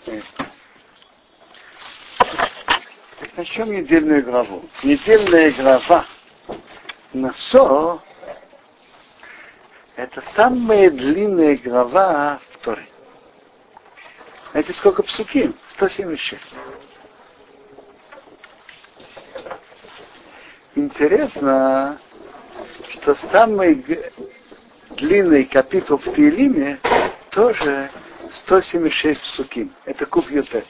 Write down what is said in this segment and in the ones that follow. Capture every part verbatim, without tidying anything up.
Начнем недельную главу. Недельная глава Насо — это самая длинная глава в Торе. Знаете, сколько псуким? сто семьдесят шесть. Интересно, что самый длинный капитул в Теилиме тоже сто семьдесят шесть псуким. Это Куф Ютет.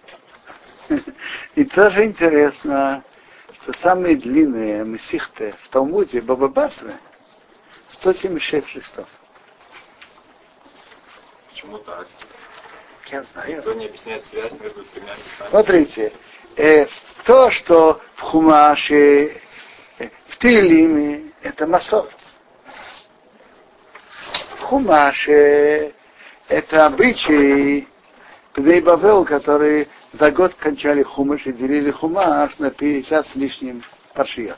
И тоже интересно, что самые длинные месихты в Талмуде Баба Басра сто семьдесят шесть листов. Почему так? Я знаю. Кто не объясняет связь между тремя местами? Смотрите, э, то, что в Хумаше, э, в Теилиме, это масор. В Хумаше это обычаи Пней Бавел, которые за год кончали Хумаш и делили Хумаш на пятьдесят с лишним паршият.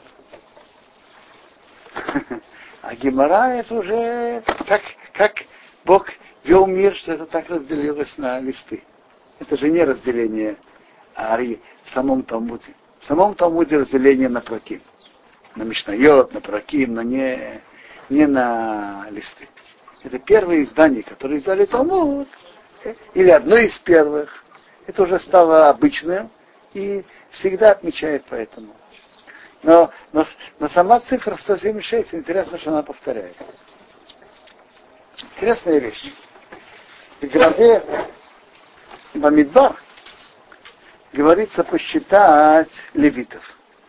А Гемара это уже так, как Бог вел мир, что это так разделилось на листы. Это же не разделение Ари в самом Талмуде. В самом Талмуде разделение на праким. На Мишнайот, на праким, но не, не на листы. Это первые издания, которые издали Талмуд. Или одно из первых. Это уже стало обычным и всегда отмечает поэтому. Но, но, но сама цифра сто семьдесят шесть, интересно, что она повторяется. Интересная вещь. В главе Бамидбар говорится посчитать левитов.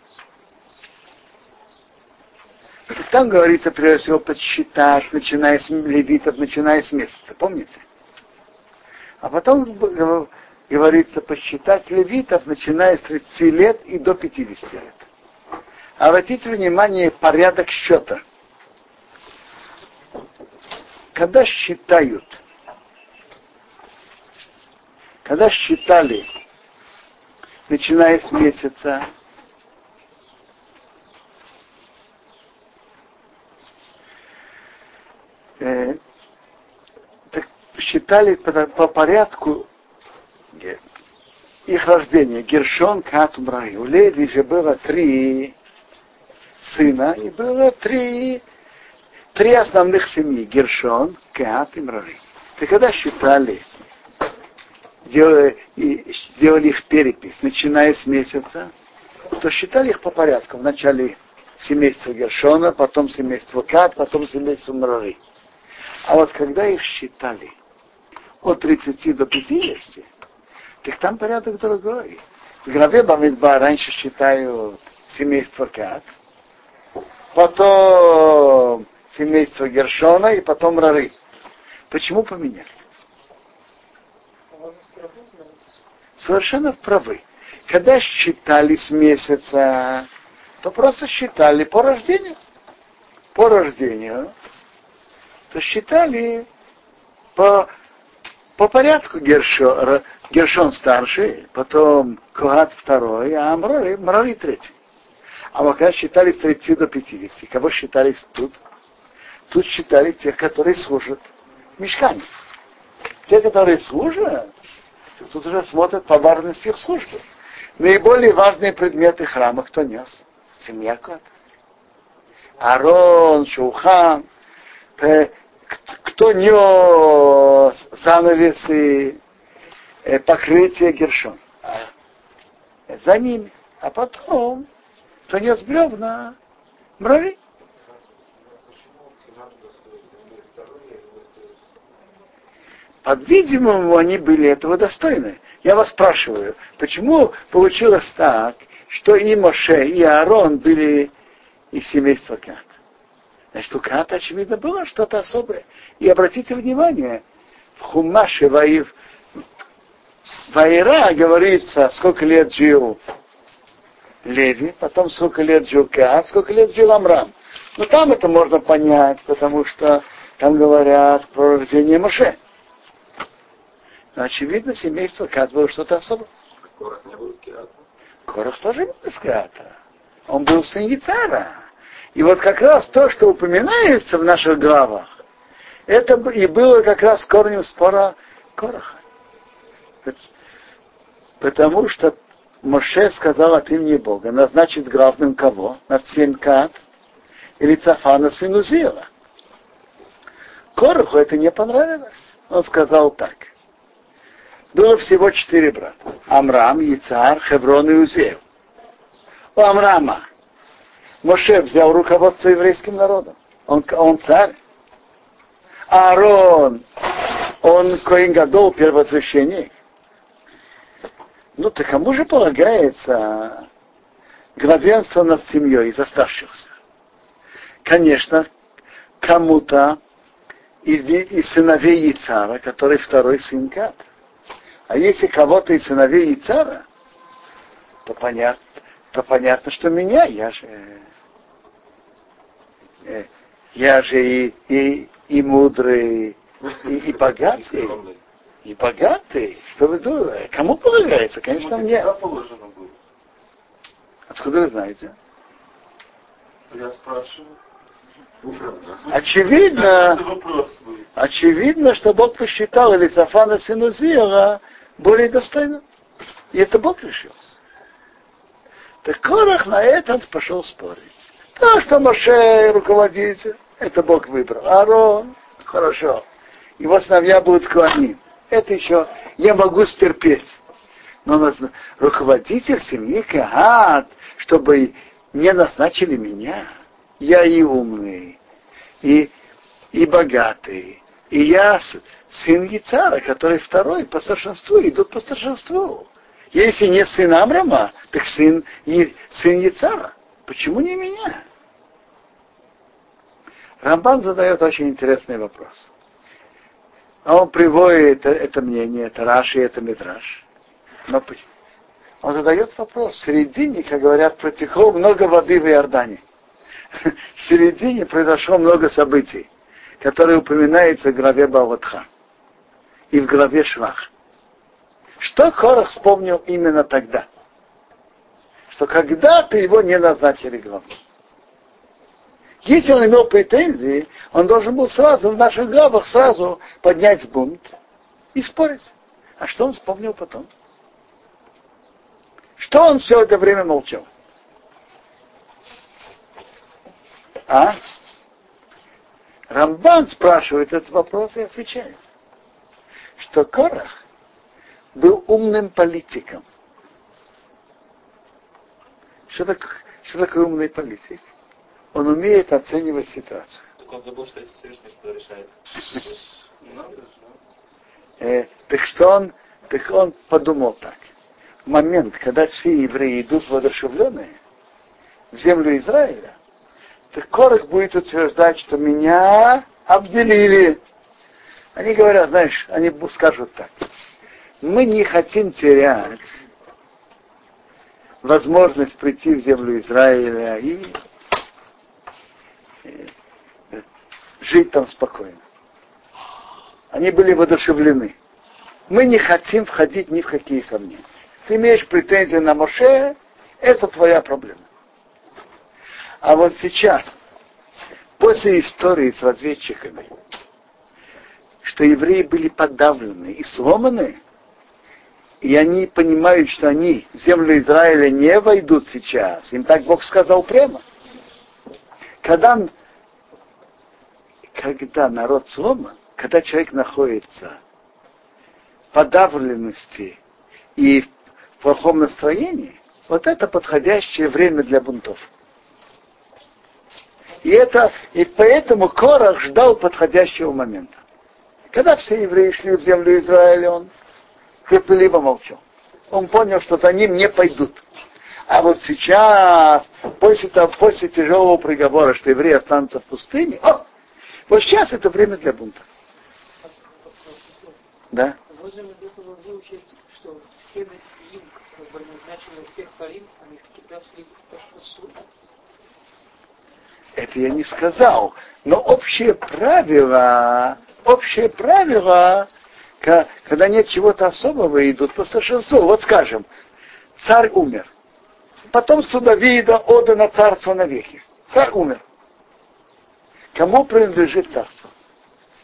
И там говорится, прежде всего, подсчитать, начиная с левитов, начиная с месяца. Помните? А потом говорится посчитать левитов, начиная с тридцати лет и до пятидесяти лет. Обратите внимание, порядок счета. Когда считают, когда считали, начиная с месяца, э, так считали по, по порядку их рождения. Гершон, Кат, Умрай. У Леви же было три сына, и было три, три основных семьи. Гершон, Кат и Мрай. И когда считали, делали, и делали их перепись, начиная с месяца, то считали их по порядку. Вначале семейство Гершона, потом семейство Кат, потом семейство Мрай. А вот когда их считали от тридцати до пятидесяти, так там порядок другой. В главе Бамидбар раньше считают семейство Кат, потом семейство Гершона и потом Рары. Почему поменяли? Совершенно правы. Когда считали с месяца, то просто считали по рождению. По рождению. То считали по, по порядку Гершон, Гершон старший, потом Когат второй, а Мрари, Мрари третий. А вот когда считали с тридцати до пятидесяти, кого считались тут? Тут считали тех, которые служат в мишкане. Те, которые служат, тут уже смотрят по важности их службы. Наиболее важные предметы храма кто нес? Семья Кот. Арон, Шулхан, кто нес занавесы, покрытие Гершон. За ними. А потом, кто нес бревна, Мрари. По-видимому, они были этого достойны. Я вас спрашиваю, почему получилось так, что и Моше, и Аарон были из семейства Кат? Значит, у Ката, очевидно, было что-то особое. И обратите внимание, в Хумаше Ваив, Ваира говорится, сколько лет жил Леви, потом сколько лет жил Кат, сколько лет жил Амрам. Но там это можно понять, потому что там говорят про рождение Моше. Но, очевидно, семейство Кат было что-то особое. Корах не был из Кирата. Корах тоже был из Кирата. Он был сын Яцара. И вот как раз то, что упоминается в наших главах, это и было как раз корнем спора Кораха. Потому что Моше сказал от имени Бога, назначит главным кого? Нацинкат или Цафана сыну Зила. Короху это не понравилось. Он сказал так. Было всего четыре брата. Амрам, Яцар, Хеврон и Узиэл. У Амрама Моше взял руководство еврейским народом. Он, он царь. Аарон, он Коэн Гадол, первосвященник. Ну, так кому же полагается главенство над семьей из оставшихся? Конечно, кому-то из, из сыновей Яцара, который второй сын Гад. А если кого-то из сыновей Яцара, то понятно, то понятно, что меня, я же, я же и, и, и мудрый, и, и богатый. И богатый. Что вы думаете? Кому полагается? Конечно, Ему мне. Положено было. Откуда вы знаете? Я спрашиваю. Очевидно, очевидно, что Бог посчитал Элицафана сына Зиора более достойным. И это Бог решил. Так Корах на этот пошел спорить. То, что Моше руководитель, это Бог выбрал. Аарон, хорошо. Его сыновья будут коаним. Это еще я могу стерпеть. Но руководитель семьи Кагат, чтобы не назначили меня, я и умный, и, и богатый, и я сын Яцара, который второй по старшинству, идут по старшинству. Если не сын Амрама, так сын, сын Яцара. Почему не меня? Рамбан задает очень интересный вопрос. Он приводит это, это мнение, это Раши, это Мидраш. Но он задает вопрос. В середине, как говорят, протекло много воды в Иордане. В середине произошло много событий, которые упоминаются в главе Баватха и в главе Швах. Что Корах вспомнил именно тогда? Что когда-то его не назначили главой. Если он имел претензии, он должен был сразу в наших главах сразу поднять бунт и спорить. А что он вспомнил потом? Что он все это время молчал? А? Рамбан спрашивает этот вопрос и отвечает, что Корах был умным политиком. Что такое, что такое умный политик? Он умеет оценивать ситуацию. Так он забыл, что есть Всевышний, что решает. э, так что он, так он подумал так. В момент, когда все евреи идут воодушевленные в землю Израиля, так Корах будет утверждать, что меня обделили. Они говорят, знаешь, они скажут так. Мы не хотим терять возможность прийти в землю Израиля и жить там спокойно. Они были воодушевлены. Мы не хотим входить ни в какие сомнения. Ты имеешь претензии на Моше, это твоя проблема. А вот сейчас, после истории с разведчиками, что евреи были подавлены и сломаны, и они понимают, что они в землю Израиля не войдут сейчас, им так Бог сказал прямо. Когда Когда народ сломан, когда человек находится в подавленности и в плохом настроении, вот это подходящее время для бунтов. И, это, и поэтому Корах ждал подходящего момента. Когда все евреи шли в землю Израиля, он терпеливо молчал. Он понял, что за ним не пойдут. А вот сейчас, после, того, после тяжелого приговора, что евреи останутся в пустыне, о, вот сейчас это время для бунта. Да? Можем из этого выучить, что все насилим, как бы назначили всех парим, они всегда шли к старшинству. Это я не сказал. Но общее правило, общее правило, когда нет чего-то особого, идут по старшинству. Вот скажем, царь умер. Потомство Давида отдано царство навеки. Царь умер. Кому принадлежит царство?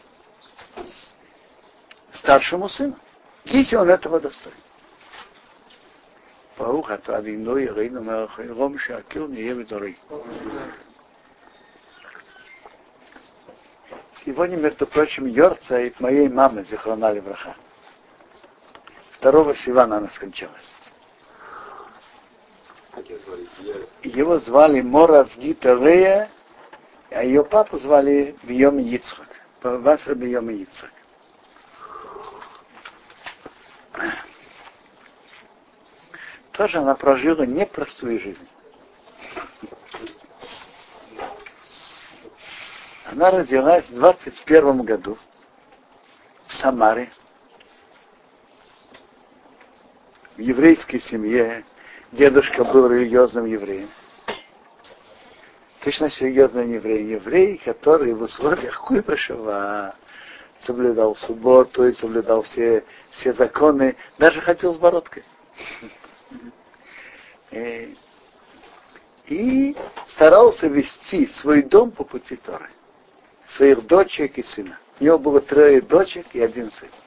Старшему сыну. Если он этого достоин. ברוך אתה אדינו יראינו מלך העולם שהכל נהיה בדורי. Сегодня, между прочим, йорцайт моей мамы, зихрона левраха. Второго Сивана она скончалась. Его звали Мораз Гитарея, а ее папу звали Бьем Йицхак. Васра Бьем Йицхак. Тоже она прожила непростую жизнь. Она родилась в двадцать первом году в Самаре, в еврейской семье. Дедушка был религиозным евреем. Точно серьезный еврей. Еврей, который в условиях Куйбышева соблюдал субботу и соблюдал все, все законы, даже ходил с бородкой. И, и старался вести свой дом по пути Торы. Своих дочек и сына. У него было трое дочек и один сын.